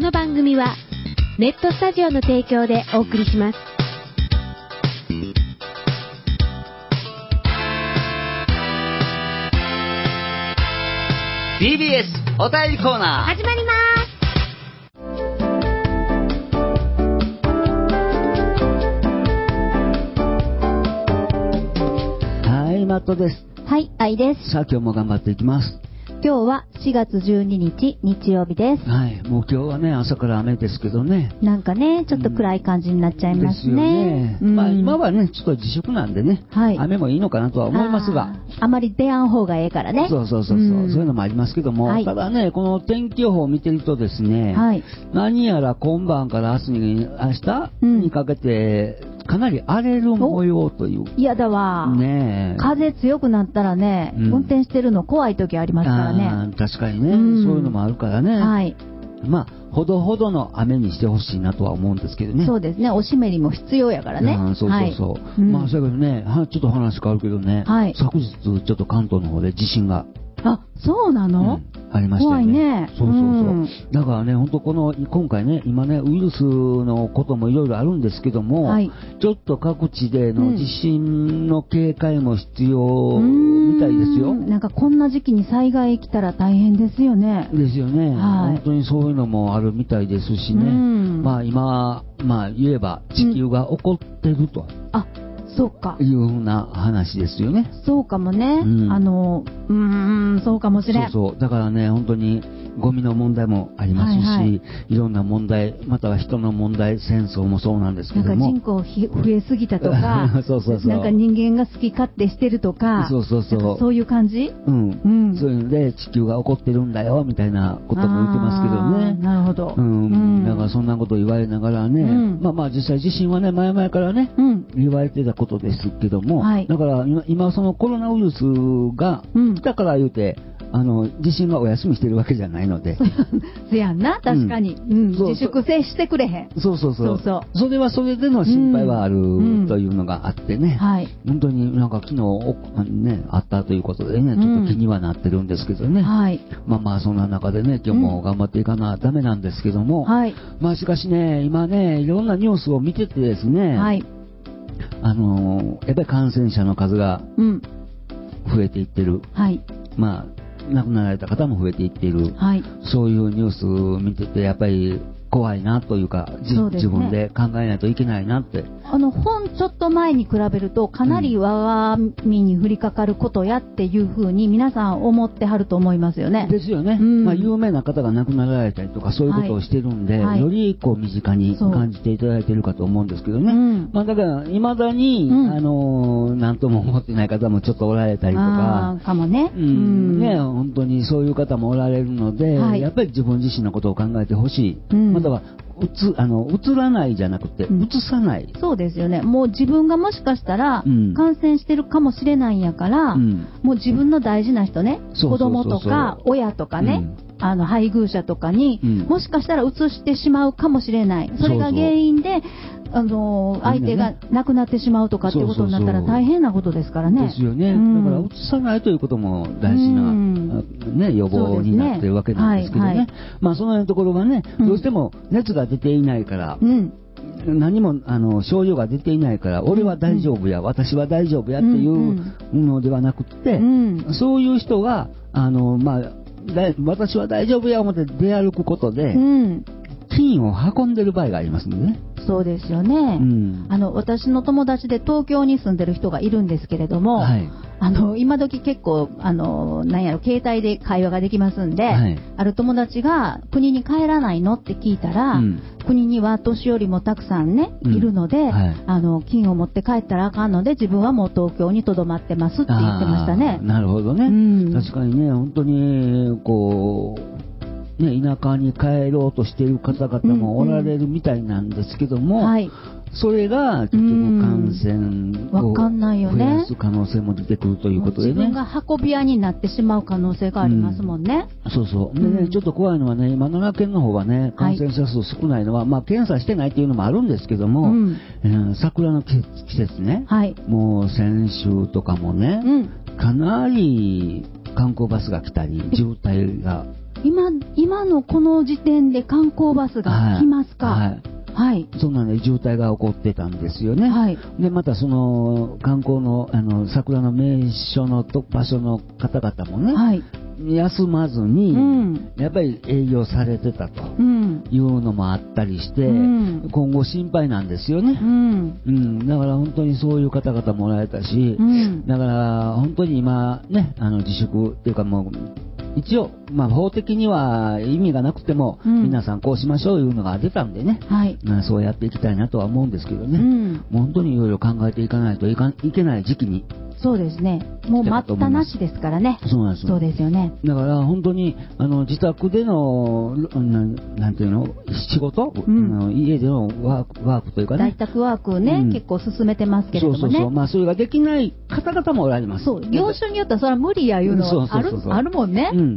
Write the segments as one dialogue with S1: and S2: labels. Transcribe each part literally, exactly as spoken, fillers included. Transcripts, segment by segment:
S1: この番組はネットスタジオの提供でお送りします。
S2: ティービーエス お便りコーナー
S1: 始まります。
S3: はい、マットです。
S4: はい、愛です。
S3: さあ、今日も頑張っていきます。
S4: 今日はしがつじゅうににち日曜日です。
S3: はい、もう今日はね、朝から雨ですけどね。
S4: なんかね、ちょっと暗い感じになっちゃいますね。
S3: ですよね。うん、まあ今はね、ちょっと自粛なんでね、はい、雨もいいのかなとは思いますが。
S4: あ, あまり出やん方がええからね。
S3: そうそうそうそう、うん、そういうのもありますけども、はい、ただね、この天気予報を見てるとですね、はい、何やら今晩から明日に、明日にかけて、うん、かなり荒れる模様という。
S4: 嫌だわ。ねえ。風強くなったらね、うん、運転してるの怖い時ありますからね。
S3: あ、確かにね、うん、そういうのもあるからね。はい。まあ、ほどほどの雨にしてほしいなとは思うんですけどね。
S4: そうですね。お湿りも必要やからね。
S3: うん、そうそうそう。はい、まあ、それからね、ちょっと話変わるけどね、はい、昨日ちょっと関東の方で地震が。
S4: あ、そうなの、
S3: うん、ありましたよね。
S4: 怖いね。
S3: そうそうそう。うん、だからね、本当この、今回ね、今ね、ウイルスのこともいろいろあるんですけども、はい、ちょっと各地での地震の警戒も必要みたいですよ。
S4: うん、なんかこんな時期に災害来たら大変ですよね。
S3: ですよね。はい、本当にそういうのもあるみたいですしね。まあ今、まあ言えば地球が起こってると。
S4: あ、そうか。
S3: いうふうな話ですよね。
S4: そうかもね。うん、あの、うーん、そうかもしれん。
S3: そうそう。だからね、本当にゴミの問題もありますし、はいはい、いろんな問題、または人の問題、戦争もそうなんですけども。
S4: なんか人口増えすぎたとか、
S3: そうそうそう。
S4: なんか人間が好き勝手してるとか、
S3: そうそうそう。
S4: そういう感じ？
S3: うん。うん、そういうので地球が起こってるんだよ、みたいなことも言ってますけどね。
S4: なるほど。
S3: うん。うん、だからそんなこと言われながらね、うん、まあまあ実際地震はね、前々からね、うん、言われてたことですけども、はい、だから今、今そのコロナウイルスが来たから言うて、うん、あの地震がお休みしてるわけじゃないので。
S4: せやんな、確かに。うんうん、自粛せしてくれへん。
S3: そうそうそう。そうそう。それはそれでの心配はある、うん、というのがあってね、はい、本当になんか昨日、ね、あったということでね、ちょっと気にはなってるんですけどね。うん、はい、まあまあそんな中でね、今日も頑張っていかなダメなんですけども、はい、まあしかしね、今ね、いろんなニュースを見ててですね、はい、あのー、やっぱり感染者の数が増えていってる、うん、はい、まあ亡くなられた方も増えていっている、はい、そういうニュースを見ててやっぱり怖いなというか、ね、自分で考えないといけないなって。
S4: あの本ちょっと前に比べるとかなり我が身に降りかかることやっていうふうに皆さん思ってはると思いますよね。
S3: ですよね。うん、まあ、有名な方が亡くなられたりとかそういうことをしてるんで、はいはい、よりこう身近に感じていただいているかと思うんですけどね。うん、まあ、だから未だに、うん、あの何とも思ってない方もちょっとおられたりとか、
S4: かもね。
S3: うん、ね、本当にそういう方もおられるので、はい、やっぱり自分自身のことを考えてほしい。うん、またはうつあの映らないじゃなくて、うつさない、
S4: うん、そうですよね。もう自分がもしかしたら感染してるかもしれないんやから、うん、もう自分の大事な人ね、子供とか親とかね、うん、あの配偶者とかに、うん、もしかしたらうつしてしまうかもしれない。それが原因であの相手が亡くなってしまうとかっていうことになったら大変なことですからね。
S3: ですよね。うん、だからうつさないということも大事な、うん、ね、予防になってるわけなんですけどね。はいはい、まあその辺のところがね、どうしても熱が出ていないから、うん、何もあの症状が出ていないから、俺は大丈夫や、うん、私は大丈夫やっていうのではなくて、うん、そういう人があの、まあ、私は大丈夫や思って出歩くことで、うん、菌を運んでる場合がありますのでね。
S4: そうですよね、うん、あの私の友達で東京に住んでる人がいるんですけれども、はい、あの今時結構あのなんやろ携帯で会話ができますんで、はい、ある友達が国に帰らないのって聞いたら、うん、国には年寄りもたくさんね、うん、いるので、はい、あの金を持って帰ったらあかんので自分はもう東京にとどまってますって言ってましたね。
S3: なるほどね、うん、確かにね、本当にこうね、田舎に帰ろうとしている方々もおられるみたいなんですけども、うんうん、はい、それが結局感染を増やす可能性も出てくるということでね。
S4: 自分が運び屋になってしまう可能性がありますもんね。
S3: うん、そうそう。でね、うん、ちょっと怖いのはね、今奈良県の方がね、感染者数少ないのは、はい、まあ検査してないっていうのもあるんですけども、うん、えー、桜の季節ね、はい、もう先週とかもね、うん、かなり観光バスが来たり、渋滞が
S4: 今、今のこの時点で観光バスが来ますか。はい。はいはい、
S3: そんなね、渋滞が起こってたんですよね。はい、で、またその、観光の、あの、桜の名所のと場所の方々もね、はい、休まずに、うん、やっぱり営業されてたというのもあったりして、うん、今後心配なんですよね。うん。うん。だから本当にそういう方々もらえたし、うん、だから本当に今ね、あの、自粛っていうかもう、一応、まあ、法的には意味がなくても、うん、皆さんこうしましょういうのが出たんでね、はい、まあ、そうやっていきたいなとは思うんですけどね、うん、もう本当にいろいろ考えていかないといかいけない時期に。
S4: そうですね。もう待ったなしですからね。
S3: そうなんですよ。
S4: そうですよね。
S3: だから本当にあの自宅でのな ん, なんていうの仕事、うん、あの家でのワークワークというかね。
S4: 在宅ワークをね、うん、結構進めてますけれどもね。
S3: そうそうそう。まあそれができない方々もおられます。
S4: そう。業種によってはそれは無理やいうのはあるあるもんね。うん。うん、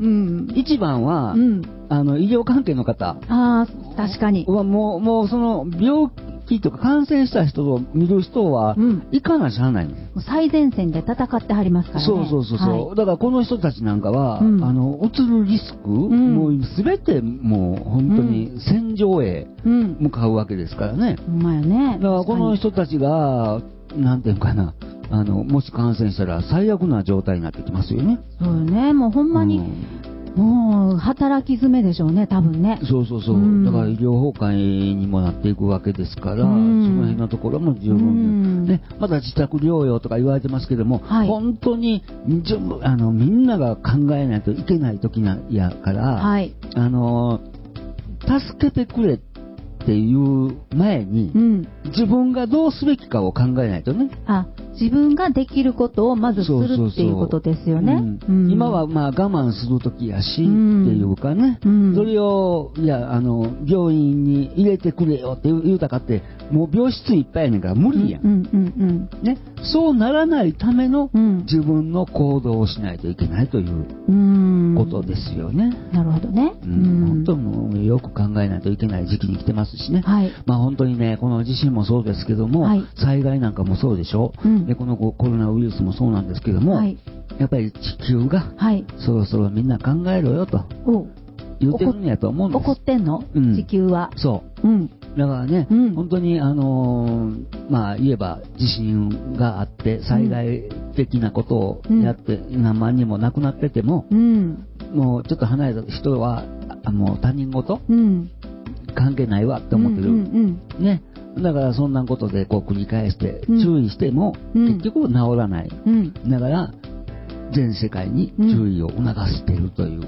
S3: 一番は、うん、あの医療関係の方。
S4: ああ確かに。
S3: はもうもうその病気とか感染した人を見る人は、うん、行かなしゃあないの。
S4: 最前線で戦ってはりますからね。
S3: そうそうそうそう、はい、だからこの人たちなんかは、うん、あのうつるリスク、うん、もう全てもう本当に戦場へ向かうわけですからね。
S4: ほんまやね。
S3: だからこの人たちがなんていうかな、あのもし感染したら最悪な状態になってきますよね。
S4: そうよね。もうほんまに、うんもう働き詰めでしょうね、多分ね。
S3: そうそうそう、うん、だから医療崩壊にもなっていくわけですから、うん、その辺のところも十分、うんね、まだ自宅療養とか言われてますけども、はい、本当にあのみんなが考えないといけない時なんやから、はい、あの助けてくれっていう前に、うん、自分がどうすべきかを考えないとね。
S4: あ自分ができることをまずするっていうことですよね。
S3: 今はまあ我慢する時やし、うん、っていうかね、うん、それをいやあの病院に入れてくれよって言うたかってもう病室いっぱいやねんから無理やん、うんうんうんね、そうならないための自分の行動をしないといけないということですよね。
S4: なるほどね。
S3: うん、本当にもうよく考えないといけない時期に来てますしね、はい、まあ本当にねこの地震もそうですけども、はい、災害なんかもそうでしょ、うん、でこのコロナウイルスもそうなんですけども、はい、やっぱり地球が、はい、そろそろみんな考えろよと言ってるんやと思うんです。
S4: 怒ってんの、うん、地球は。
S3: そう、うん、だからね、うん、本当にあのー、まあ言えば地震があって災害的なことをやって、うん、何万人も亡くなってても、うん、もうちょっと離れた人はあの他人事、うん、関係ないわって思ってる、うんうんうん、ね。だからそんなことでこう繰り返して注意しても結局治らない、うん、だから全世界に注意を促しているという、うん、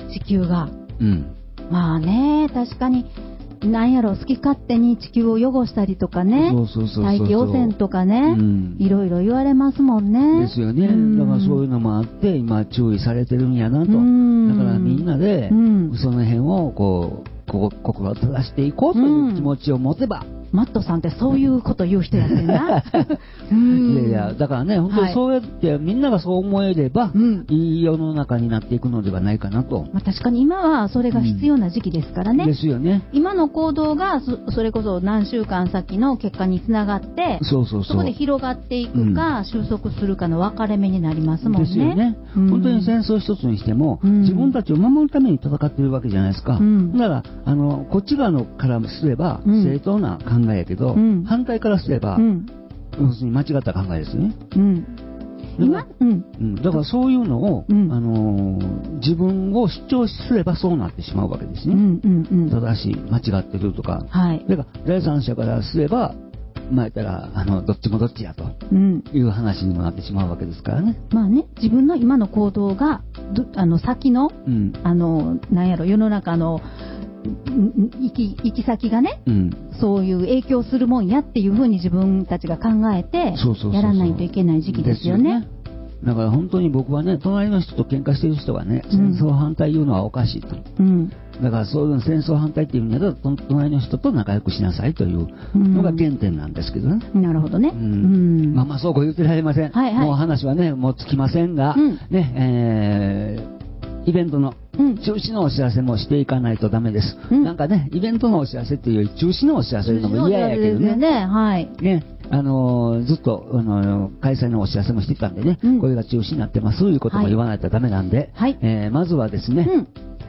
S4: 地球が、うん、まあね確かになんやろ好き勝手に地球を汚したりとかね大気汚染とかね、うん、いろいろ言われますもんね。
S3: ですよね、うん、だからそういうのもあって今注意されてるんやなと、うん、だからみんなで、うん、その辺をこうこ心を正していこうという気持ちを持てば、うん
S4: マットさんってそういうこと言う人やってんな。
S3: うん、いやいやだからね本当にそうやって、はい、みんながそう思えれば、うん、いい世の中になっていくのではないかなと、
S4: まあ、確かに今はそれが必要な時期ですからね、
S3: うん、ですよね。
S4: 今の行動が そ, それこそ何週間先の結果につながって
S3: そうそうそう
S4: そこで広がっていくか、うん、収束するかの分かれ目になりますもんね。
S3: ですよね、うん、本当に戦争一つにしても、うん、自分たちを守るために戦っているわけじゃないですか、うん、だからあのこっち側のからすれば、うん、正当な考えやけど、うん反対からすれば、うん、要するに間違った考えですね。うん、だから、うん、だからそういうのを、うん、あのー、自分を主張すればそうなってしまうわけですね。うんうんうん、正しい、間違ってるとか。はい、だから第三者からすれば、まあ言ったらあのどっちもどっちやという話にもなってしまうわけですからね。
S4: まあね、自分の今の行動があの先の、うん、あのなんやろ世の中の行き、行き先がね、うん、そういう影響するもんやっていうふうに自分たちが考えてやらないといけない時期ですよね。
S3: だから本当に僕はね隣の人と喧嘩してる人がね、うん、戦争反対言うのはおかしいと、うん、だからそういう戦争反対っていうんだと隣の人と仲良くしなさいというのが原点なんですけどね、
S4: うん、なるほどね、うん
S3: うん、まあまあそうこう言ってられません、はいはい、もう話はねもうつきませんが、うん、ねえーイベントの中止のお知らせもしていかないとダメです、うん、なんかねイベントのお知らせっていうより中止のお知らせのも嫌やけどね、
S4: ね、はい
S3: ねあのー、ずっと、あのー、開催のお知らせもしてきたんでね、うん、これが中止になってますということも言わないとダメなんで、はいえー、まずはですね、うん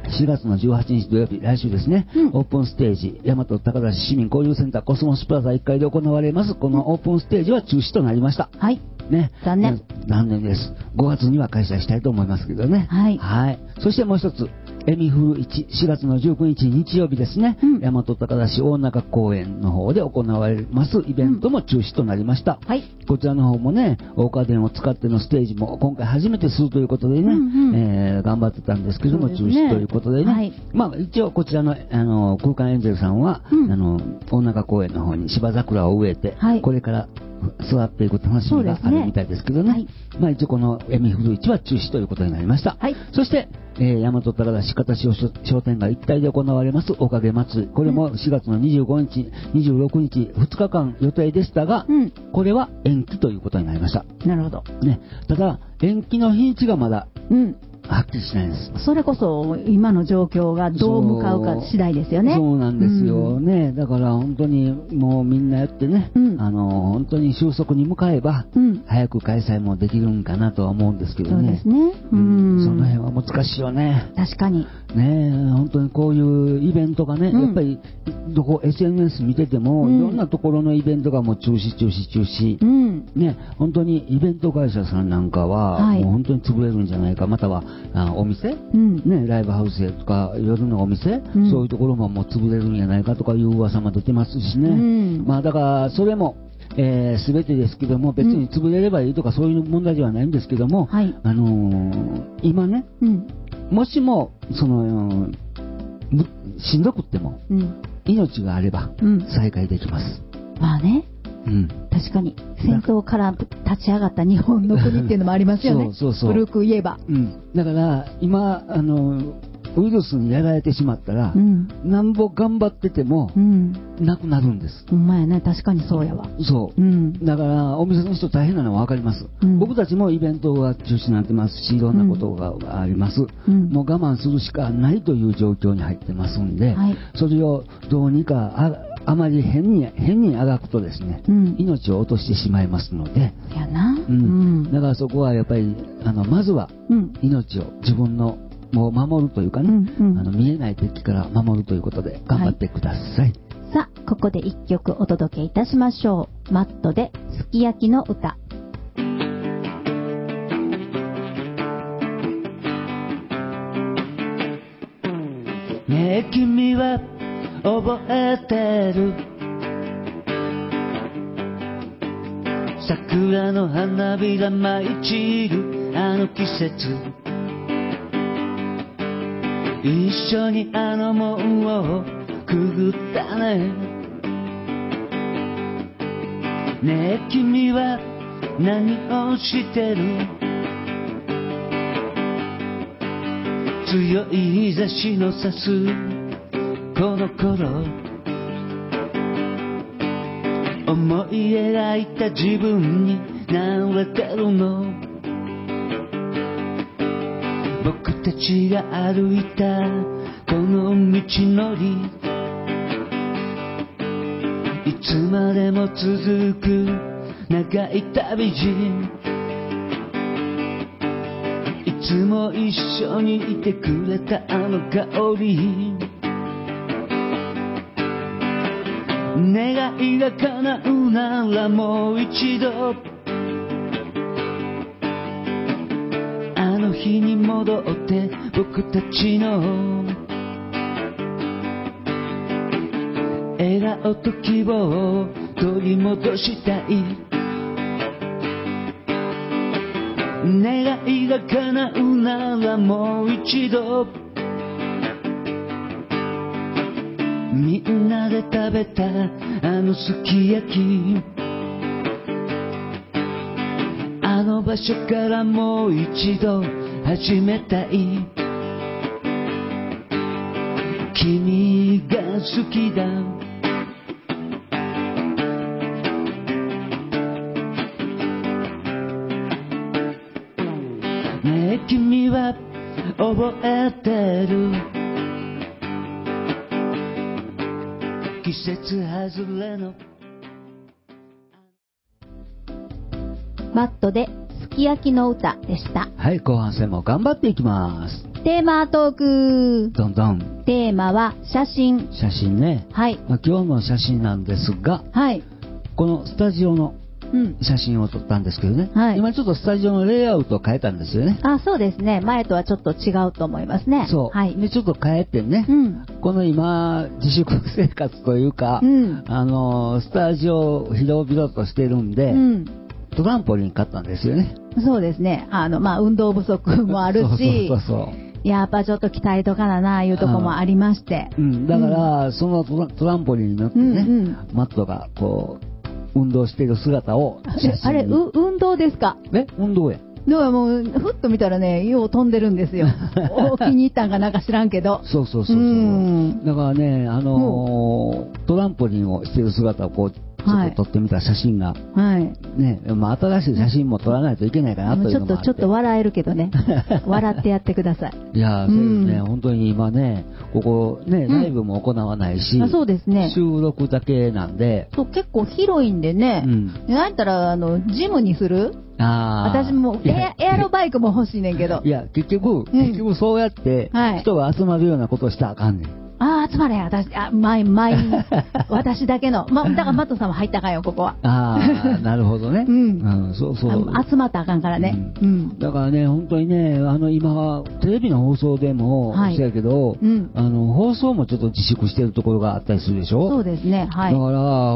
S3: しがつのじゅうはちにち土曜日、来週ですね、うん、オープンステージ、大和高田市市民交流センターコスモスプラザいっかいで行われます。このオープンステージは中止となりました。
S4: はい。
S3: ね。
S4: 残念。
S3: 残念です。ごがつには開催したいと思いますけどね。
S4: はい。
S3: はい。そしてもう一つ、エミフルいち、しがつのじゅうくにち日曜日ですね、うん、大和高田市大中公園の方で行われますイベントも中止となりました。
S4: うん、はい。
S3: こちらの方もね、大家電を使ってのステージも今回初めてするということでね、うんうん、えー、頑張ってたんですけども、ね、中止ということでね。はい、まあ一応こちらの、あの、空間エンジェルさんは、うん、あの、大中公園の方に芝桜を植えて、はい、これから座っていく楽しみがあるみたいですけどね。はい、まあ一応このエミフルいちは中止ということになりました。
S4: はい、
S3: そして、えー、大和高田市片潮商店街一帯で行われますおかげ祭り。これもしがつのにじゅうごにち、にじゅうろくにち、ふつかかん予定でしたが、うん、これは延期ということになりました。
S4: なるほど。
S3: ね。ただ、延期の日にちがまだ、うん。はっきりしないです。
S4: それこそ今の状況がどう向かうか次第ですよね。
S3: そうなんですよね、うん、だから本当にもうみんなやってね、うん、あの本当に収束に向かえば、うん、早く開催もできるんかなとは思うんですけどね。
S4: そうですね、
S3: うん、その辺は難しいよね。
S4: 確かに
S3: ね、本当にこういうイベントがね、うん、やっぱりどこ エスエヌエス 見てても、うん、いろんなところのイベントがもう中止中止中止、うん、ね、本当にイベント会社さんなんかは、はい、もう本当に潰れるんじゃないか、またはあお店、うんね、ライブハウスとか夜のお店、うん、そういうところももう潰れるんじゃないかとかいう噂も出てますしね、うん、まあだからそれもえー、全てですけども、別に潰れればいいとかそういう問題ではないんですけども、はい、あのー、今ね、うん、もしもそのしんどくっても、うん、命があれば再開できます、
S4: うん、まあね、うん、確かに戦争から立ち上がった日本の国っていうのもありますよね。そうそうそう、古く言えば、
S3: うん、だから今あのウイルスにやられてしまったら、うん、なんぼ頑張ってても、うん、なくなるんです。
S4: ほんまやね、確かにそうやわ。
S3: そう、うん、だからお店の人大変なのは分かります、うん、僕たちもイベントが中止になってますし、いろんなことがあります、うん、もう我慢するしかないという状況に入ってますんで、はい、それをどうにかああまり変に変にあがくとですね、うん、命を落としてしまいますので、
S4: やな、
S3: うんうん、だからそこはやっぱりあのまずは命を自分のもう守るというかね、うんうん、あの見えない敵から守るということで頑張ってください、はい、
S4: さあここで一曲お届けいたしましょう。マットですき焼きの歌。
S3: ねえ君は覚えてる、桜の花びら舞い散るあの季節、一緒にあの門をくぐったね。ねえ君は何をしてる、強い日差しの差すこの頃、思い描いた自分に慣れてるの。僕たちが歩いたこの道のり、いつまでも続く長い旅路、いつも一緒にいてくれたあの香り、願いが叶うならもう一度あの日に戻って僕たちの笑顔と希望を取り戻したい、願いが叶うならもう一度みんなで食べたあのすき焼き、あの場所からもう一度始めたい、君が好きだ、ねえ君は覚えてる、季節外れの
S4: マットですき焼きの歌でした。
S3: はい、後半戦も頑張っていきます。
S4: テーマトーク。
S3: どんどん。
S4: テーマは写真。
S3: 写真ね。
S4: はい。
S3: まあ、今日の写真なんですが、
S4: はい。
S3: このスタジオの写真を撮ったんですけどね、
S4: うん、はい、
S3: 今ちょっとスタジオのレイアウトを変えたんですよね。
S4: あ、そうですね。前とはちょっと違うと思いますね。
S3: そう。はい、でちょっと変えてね、うん、この今自粛生活というか、うん、あのスタジオ広々としてるんで、うん、トランポリン買ったんですよね。
S4: そうですね。あのまあ運動不足もあるし、
S3: そうそうそうそう。
S4: やっぱちょっと鍛えとかなないうとこもありまして、
S3: うん、だから、うん、そのトラ、トランポリンに乗ってね、うんうん、マットがこう運動している姿を
S4: あれう運動ですか？
S3: え運動や。
S4: だからもうふっと見たらね、よう飛んでるんですよ。お気に入ったんかなんか知らんけど。
S3: そうそうそうそう。うだからね、あのー、トランポリンをしている姿をこうちょっと撮ってみた写真が、はい、ね、まあ、新しい写真も撮らないといけないかなというのもあって、
S4: ちょっとちょっと笑えるけどね、笑ってやってください。
S3: いや、そうですね、本当に今ね、ここね、ライブも行わないし、うん、あ、
S4: そうですね、
S3: 収録だけなんで、
S4: そう結構広いんでね、うん、なんやったらあのジムにする？あ私もエア、エアロバイクも欲しいねんけど。
S3: いや結局、うん、結局そうやって人が集まるようなことしたらあかんねん。
S4: ああ、集まれ、私、あ、前、前、私だけの。ま、だから、マットさんも入ったかんよ、ここは。
S3: ああ、なるほどね。うん。うん、そうそう。
S4: 集まったらあかんからね。
S3: うん。うん、だからね、本当にね、あの、今は、テレビの放送でも、はい、そうやけど、うん、あの、放送もちょっと自粛してるところがあったりするでしょ？
S4: そうですね、はい。
S3: だから、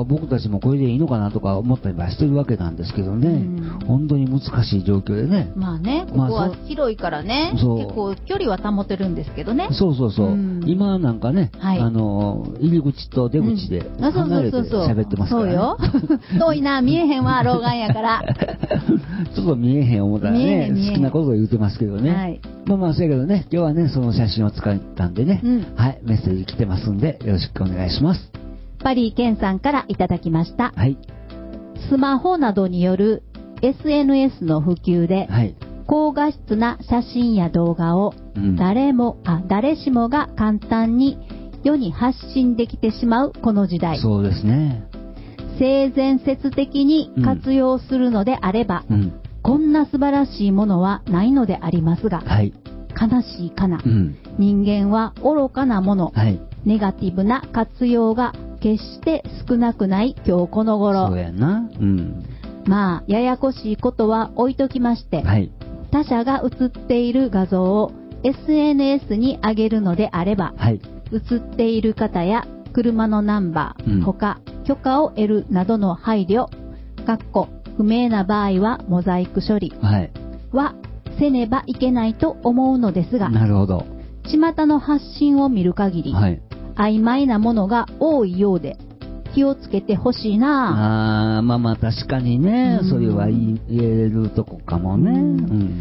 S3: 僕たちもこれでいいのかなとか思ったりはしてるわけなんですけどね、うん、本当に難しい状況でね。
S4: まあね、ここは広いからね、まあ、結構距離は保てるんですけどね。
S3: そうそうそう。うん、今なんかね、はい、あの、入り口と出口で離れて喋ってますからね。
S4: そうよ。遠いな、見えへんわ、老眼やから。
S3: ちょっと見えへん思ったらね、好きなことを言ってますけどね。はい、まあまあ、そうやけどね、今日はね、その写真を使ったんでね、うん、はい、メッセージ来てますんで、よろしくお願いします。
S4: パリーケンさんからいただきました。はい。スマホなどによる エスエヌエス の普及で、はい、高画質な写真や動画を誰も、うん、あ、誰しもが簡単に世に発信できてしまうこの時代。
S3: そうですね。
S4: 性善説的に活用するのであれば、うん、こんな素晴らしいものはないのでありますが、はい、悲しいかな、うん、人間は愚かなもの、はい、ネガティブな活用が決して少なくない今日この頃。
S3: そうやな。うん、
S4: まあややこしいことは置いときまして、はい、他者が写っている画像を エスエヌエス に上げるのであれば、はい、写っている方や車のナンバー、うん、他許可を得るなどの配慮、かっこ不明な場合はモザイク処理はせねばいけないと思うのですが、
S3: なるほど。
S4: 巷の発信を見る限り、はい、曖昧なものが多いようで気をつけてほしいな。
S3: あー、まあまあ確かにね、うん、それは言えるとこかもね、うんうん、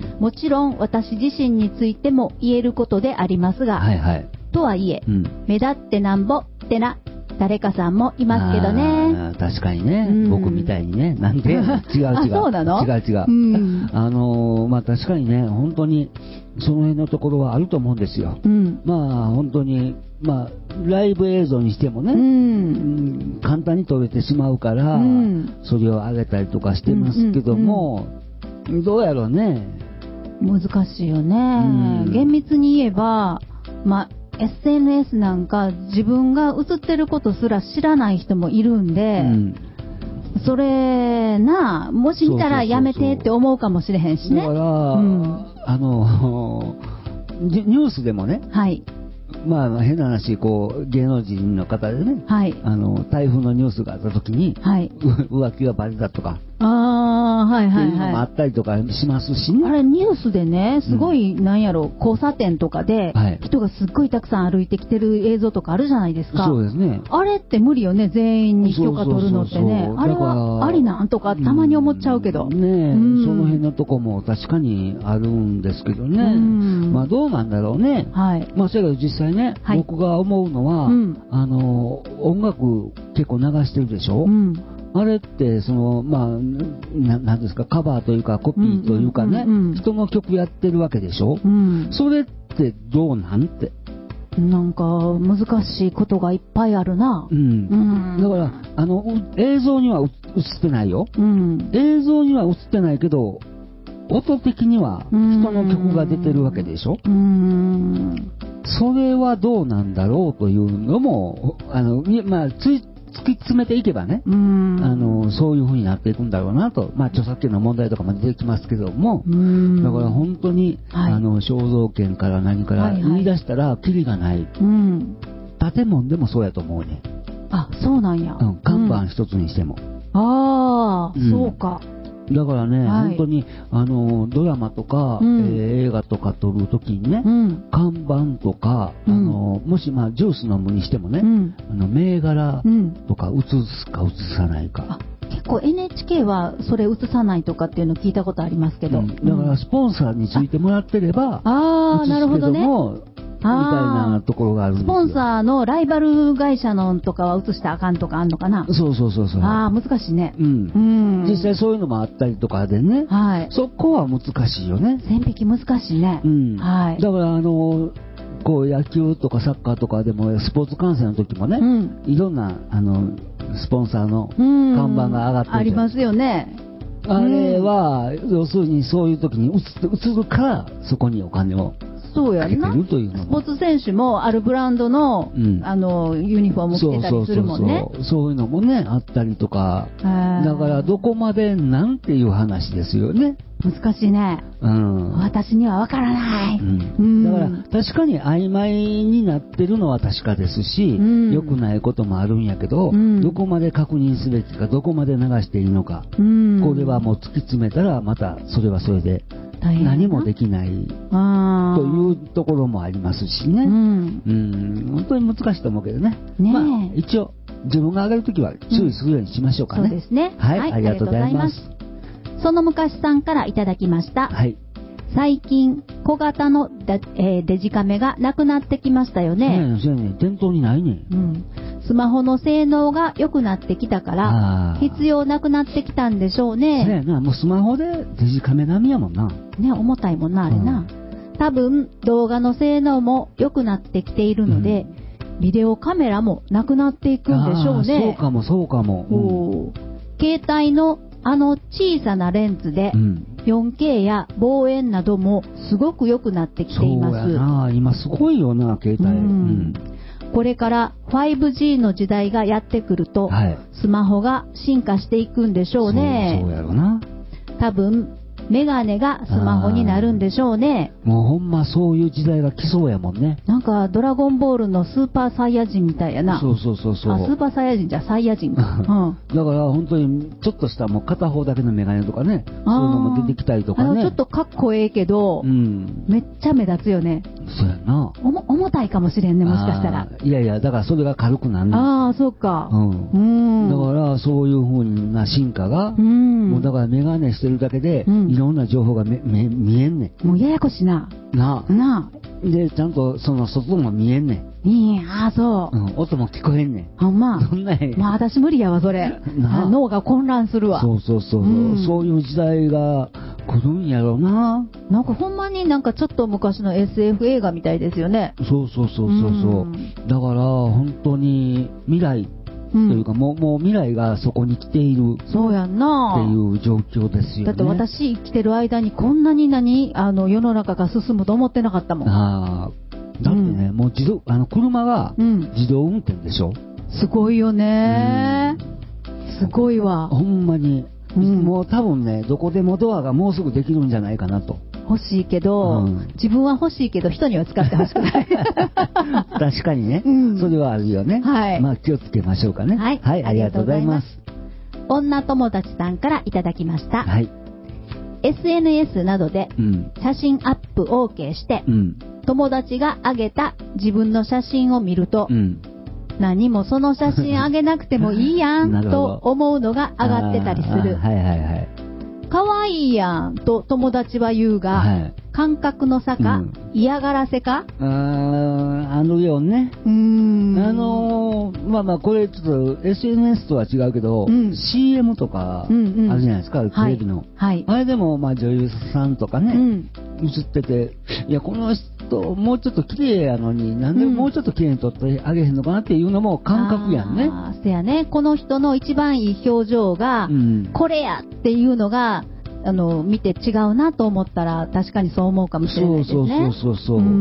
S4: もちろん私自身についても言えることでありますが、はいはい、とはいえ、うん、目立ってなんぼってな誰かさんもいますけどね。
S3: 確かにね、うん、僕みたいにね、なんで違う違う
S4: そうなの？
S3: 違う違う、うん、あのー、まあ確かにね、本当にその辺のところはあると思うんですよ、うん、まあ本当にまあライブ映像にしてもね、うん、簡単に撮れてしまうから、うん、それを上げたりとかしてますけども、うんうんうん、どうやろうね、
S4: 難しいよね、うん、厳密に言えばまあエスエヌエス なんか自分が写ってることすら知らない人もいるんで、うん、それなもし見たらやめてって思うかもしれへんしね。
S3: だから、うん、あのニュースでもね、はい、まあ変な話、こう芸能人の方でね、はい、あの台風のニュースがあった時に、はい、浮気がバレたとか、ああ、はいはいはい、っていうのもあったりとかしますしね。
S4: あれニュースでね、すごい、うん、なんやろ、交差点とかで、はい、人がすっごいたくさん歩いてきてる映像とかあるじゃないですか。
S3: そうですね。
S4: あれって無理よね、全員に許可取るのってね。そうそうそうそう、あれはありなんとかたまに思っちゃうけど、
S3: うん、ねえ、うん、その辺のとこも確かにあるんですけどね、うん、まあどうなんだろうね、はい、まあそれが実際ね、はい、僕が思うのは、うん、あの音楽結構流してるでしょ、うん、あれってそのまあ な, なんですか、カバーというかコピーというかね、うんうんうんうん、人の曲やってるわけでしょ、うん、それってどうなんて、
S4: なんか難しいことがいっぱいあるな、うん
S3: うん、だからあの映像には映ってないよ、うん、映像には映ってないけど音的には人の曲が出てるわけでしょ。うーん、それはどうなんだろうというのも、あの、まあ、つい突き詰めていけばね、うーん、あの、そういう風になっていくんだろうなと、まあ、著作権の問題とかも出てきますけども、うーん、だから本当に、はい、あの、肖像権から何から言い出したらキリがない。はいはい、うん、建物でもそうやと思うね。
S4: あ、そうなんや。
S3: うん、看板一つにしても。
S4: うん、ああ、うん、そうか。
S3: だからね、はい、本当にあのドラマとか、うん、えー、映画とか撮るときにね、うん、看板とか、うん、あのもし、まあ、ジュース飲むにしてもね、うん、あの銘柄とか映すか映さないか、
S4: うん、結構 エヌエイチケー はそれ映さないとかっていうの聞いたことありますけど、うん、
S3: だからスポンサーについてもらってれば、
S4: ああ、なるほどね。
S3: みたいなところがあるんですよ。
S4: スポンサーのライバル会社のとかは映したらあかんとかあんのかな。
S3: そうそうそうそう。
S4: ああ、難しいね。うん。う
S3: ん、実際そういうのもあったりとかでね。はい。そこは難しいよね。
S4: 線引き難しいね。うん。はい。
S3: だからあのこう野球とかサッカーとかでもスポーツ観戦の時もね、うん、いろんなあのスポンサーの看板が上がってる、
S4: ありますよね。
S3: あれは、うん、要するにそういう時に映って映るからそこにお金を。
S4: そうやな。スポーツ選手もあるブランドの、うん、あのユニフォーム着てたりするもんね。
S3: そうそうそうそう、そういうのもねあったりとか、だからどこまでなんていう話ですよね。
S4: 難しいね。うん。私にはわからない。うん。
S3: うん、だから確かに曖昧になってるのは確かですし、うん、良くないこともあるんやけど、うん、どこまで確認すべきか、どこまで流していいのか、うん、これはもう突き詰めたらまたそれはそれで。何もできないというところもありますしね、うん、うん、本当に難しいと思うけどね、ね、まあ、一応自分が上がるときは注意するようにしましょうかね、うん、
S4: そうですね、
S3: はい、はい、ありがとうございます。
S4: その昔さんからいただきました、はい、最近小型のデ、えー、デジカメがなくなってきましたよね。
S3: そうやね、店頭にないね、うん、
S4: スマホの性能が良くなってきたから必要なくなってきたんでしょうね。
S3: そうやな、もうスマホでデジカメ並みやもんな。
S4: ね、重たいもんなあれな、うん、多分動画の性能も良くなってきているので、うん、ビデオカメラもなくなっていくんでしょうね。
S3: そうかもそうかも、
S4: うん、携帯のあの小さなレンズで よんケー や望遠などもすごく良くなってきています。
S3: そうやな、今すごいよな携帯、うんうん、
S4: これから ファイブジー の時代がやってくると、はい、スマホが進化していくんでしょうね。
S3: そう、そうやろな。
S4: 多分メガネがスマホになるんでしょうね。
S3: もうほんまそういう時代が来そうやもんね。
S4: なんかドラゴンボールのスーパーサイヤ人みたいやな。
S3: そうそうそうそう。
S4: あ、スーパーサイヤ人じゃサイヤ人か、うん、
S3: だから本当にちょっとしたもう片方だけのメガネとかね、そういうのも出てきたりとかね。
S4: あのちょっとかっこええけど、うん、めっちゃ目立つよね。
S3: そうやな。
S4: おも重たいかもしれんね、もしかしたら。
S3: いやいや、だからそれが軽くなる。
S4: ああ、そうか。うん。
S3: うん、だからそういう風な進化が、うん、もうだからメガネしてるだけで、うん、いろんな情報がめめ見えんね
S4: ん。もうややこしいな。
S3: なあ。なあ。で、ちゃんとその外も見えんねん。
S4: いい、ああ、そう、
S3: うん。音も聞こえんねん。
S4: ほんま。そんなまあ私無理やわ、それ。なあ、脳が混乱するわ。
S3: そうそうそう。うん、そういう時代が来るんやろうな。
S4: なんかほんまになんかちょっと昔の エスエフ 映画みたいですよね。
S3: そうそうそうそうそう。うん、だから本当に未来。というか、うん、もう、もう未来がそこに来ている
S4: そうやんな
S3: っていう状況ですよね。
S4: だって私生きてる間にこんなに何あの世の中が進むと思ってなかったもん。あ
S3: だってね、うん、もう自動あの車が自動運転でしょ、うん、
S4: すごいよね、うん、すごいわ
S3: ほんまに、うん、もう多分ねどこでもドアがもうすぐできるんじゃないかなと。
S4: 欲しいけど、うん、自分は欲しいけど人には使ってほしくない
S3: 確かにね、うん、それはあるよね、はい、まあ気をつけましょうかね。はい、はい、ありがとうございます。
S4: 女友達さんからいただきました、はい、エスエヌエス などで写真アップ OK して、うん、友達が上げた自分の写真を見ると、うん、何もその写真上げなくてもいいやんと思うのが上がってたりする。はいはいはい。可愛いやんと友達は言うが、はい、感覚の差か、うん、嫌がらせか。
S3: ああのよね。うーん。あのー、まあまあこれちょっと エスエヌエス とは違うけど、うん、シーエム とかあるじゃないですか、うんうん、テレビの、はい。あれでもまあ女優さんとかね、うん、映ってて、いやこの人もうちょっと綺麗やのになんでもうちょっと綺麗に撮ってあげへんのかなっていうのも感覚やんね。
S4: ああ、せやね。この人の一番いい表情が、うん、これやっていうのがあの見て違うなと思ったら確かにそう思うかもしれないですね。
S3: そうそうそうそう、うん、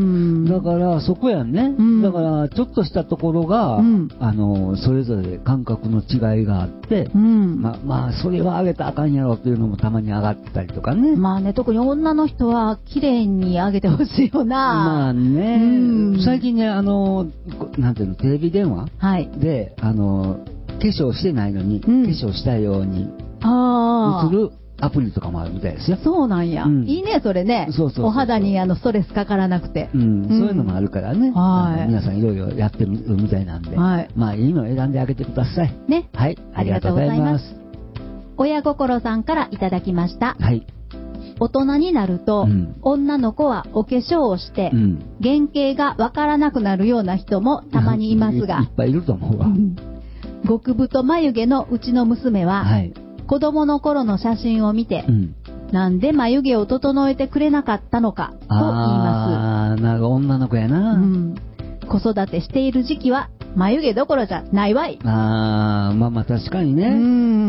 S3: だからそこやんね、うん、だからちょっとしたところが、うん、あのそれぞれ感覚の違いがあって、うん、ま, まあそれはあげたらあかんやろっていうのもたまに上がってたりとかね。
S4: まあね、特に女の人は綺麗にあげてほしいよな。
S3: まあね、うん、最近ね、あのなんていうの、テレビ電話、はい、であの化粧してないのに、うん、化粧したように映るアプリとかもあるみたいですよ。
S4: そうなんや、うん、いいねそれね。
S3: そうそうそうそう、
S4: お肌にあのストレスかからなくて、
S3: うん、そういうのもあるからね、はい、皆さんいろいろやってるみたいなんで、はい、まあいいのを選んであげてください
S4: ね。
S3: はい、ありがとうございます。
S4: 親心さんからいただきました。
S3: はい。
S4: 大人になると、うん、女の子はお化粧をして、うん、原型がわからなくなるような人もたまにいますが、
S3: い, いっぱいいると思うわ。
S4: 極太眉毛のうちの娘は、はい、子供の頃の写真を見て、うん、なんで眉毛を整えてくれなかったのかと言います。
S3: あー、なんか女の子やな、うん、
S4: 子育てしている時期は眉毛どころじゃないわい。
S3: あー、まあまあ確かにね、うん、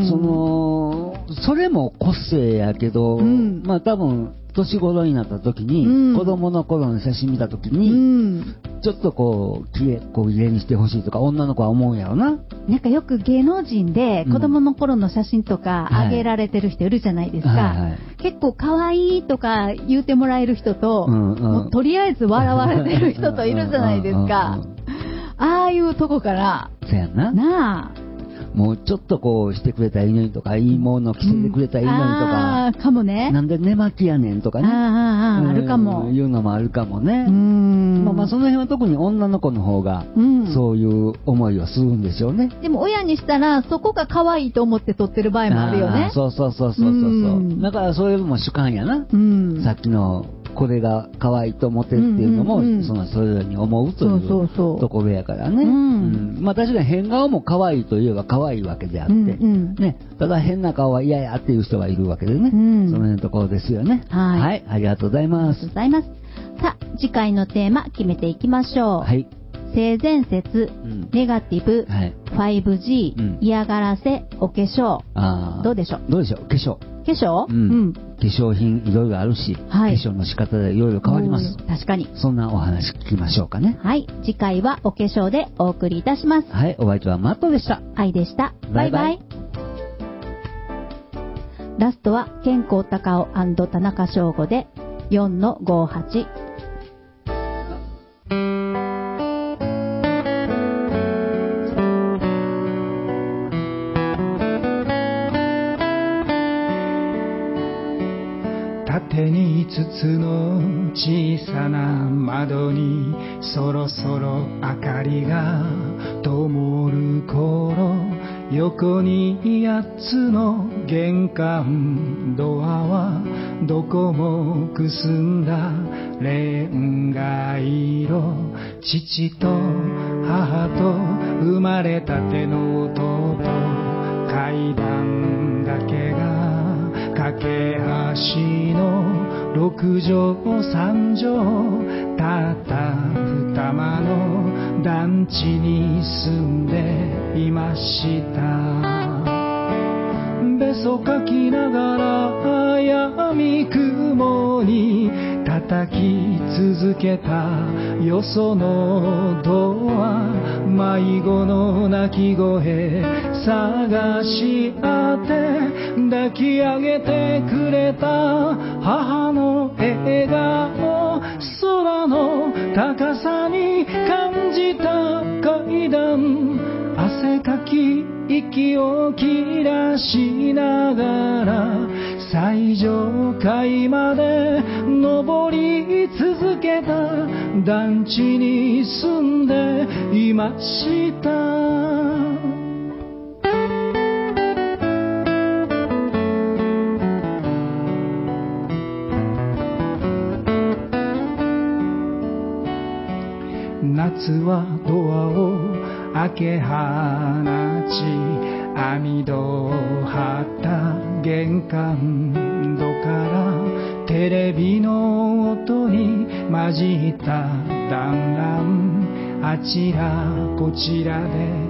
S3: そのそれも個性やけど、うん、まあ多分年頃になった時に、うん、子供の頃の写真見た時に、うん、ちょっとこうきれいこう綺麗にしてほしいとか女の子は思うんやろな。
S4: なんかよく芸能人で子供の頃の写真とか上げられてる人いるじゃないですか、はいはいはい、結構可愛いとか言うてもらえる人と、うんうん、もうとりあえず笑われてる人といるじゃないですか。ああいうとこから
S3: そうやんな。
S4: なあ、
S3: もうちょっとこうしてくれたらいいのにとか、いいもの着せてくれたらいいのにとか、
S4: あかもね。
S3: なんで寝巻きやねんとかね、
S4: あああるかも、
S3: いうのもあるかもね。うん、まあまあその辺は特に女の子の方がそういう思いをするんでしょうね。
S4: でも親にしたらそこが可愛いと思って撮ってる場合もあるよね。
S3: そうそうそうそうそうそう、うん、だからそれも主観やな、うん、さっきのこれが可愛いと思ってるっていうのも、うんうんうん、そのそれぞれに思うというところやからね、うんうん、まあ確かに変顔も可愛いといえば可愛いわけであって、うんうんね、ただ変な顔は嫌やっていう人はいるわけでね、うん、その辺のところですよね。はい、はい、ありがとうございます。
S4: ありがとうございます。さあ次回のテーマ決めていきましょう。はい、性善説、うん、ネガティブ、はい、ファイブジー、うん、嫌がらせ、お化粧。あ、どうでしょう。
S3: どうでしょう。化粧。
S4: 化粧、うんうん、
S3: 化粧品いろいろあるし、はい、化粧の仕方でいろいろ変わります。
S4: 確かに。
S3: そんなお話聞きましょうかね。
S4: はい、次回はお化粧でお送りいたします。
S3: はい、お相手はマットでした。
S4: 愛でした。バイバイ。バイバイ。ラストは健康高尾&田中翔吾で よんのごはち。
S5: 縦に五つの小さな窓にそろそろ明かりが灯る頃、横に八つの玄関ドアはどこもくすんだレンガ色、父と母と生まれたての弟、階段だけが架け橋の六畳三畳、たった二間の団地に住んでいました。べそかきながら闇雲に叩き続けたよそのドア、迷子の泣き声探し当て、抱き上げてくれた母の笑顔、空の高さに感じた階段、汗かき息を切らしながら最上階まで登り続けた団地に住んでいました。夏はドアを開け放ち、網戸を張った玄関戸からテレビの音に混じった団らん、あちらこちらで